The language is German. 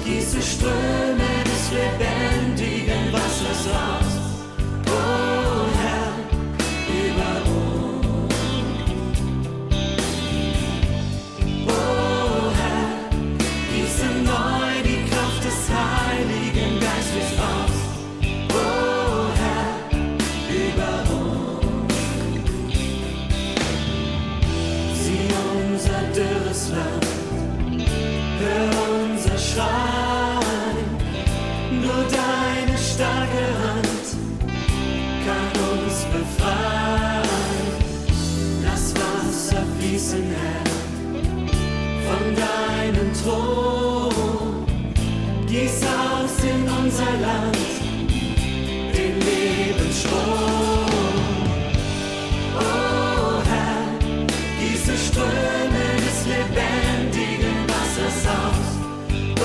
gieße Ströme des lebendigen Wassers aus. Oh Herr, über uns. Oh Herr, gieße neu die Kraft des Heiligen Geistes aus. Oh Herr, über uns. Sieh unser dürres Land, hör unser Schreien, nur deine starke Hand kann uns befreien. Lass Wasser fließen, Herr, von deinem Thron, gieß aus in unser Land.